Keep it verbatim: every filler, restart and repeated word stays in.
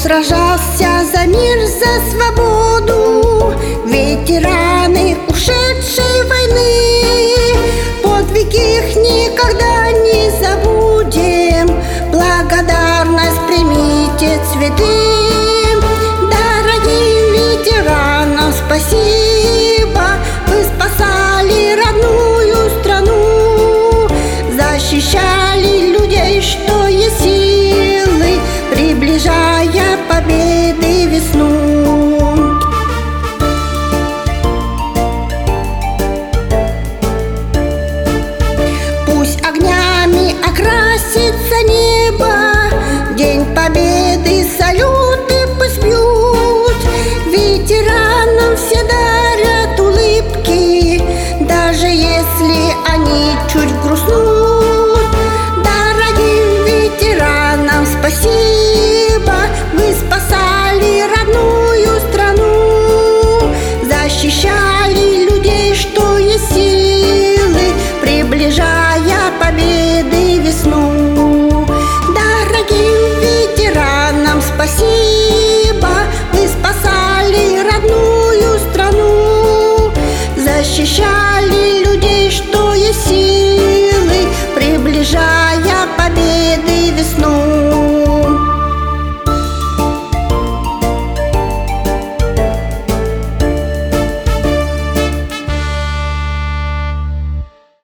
сражался за мир, за свободу, ветераны ушедшей войны. Подвиг их никогда не забудем, благодарность примите цветы. Дорогим ветеранам спасибо, вы спасали родную страну, защищали людей, что есть силы, приближая победы весну. Пусть огнями окрасится небо, День Победы салюты пусть бьют. Ветеранам все дарят улыбки, даже если они чуть грустнут. Дорогим ветеранам спасибо, вы спасали родную страну, защищали людей, что есть силы, приближая победы весну. Дорогим ветеранам спасибо, вы спасали родную страну, защищали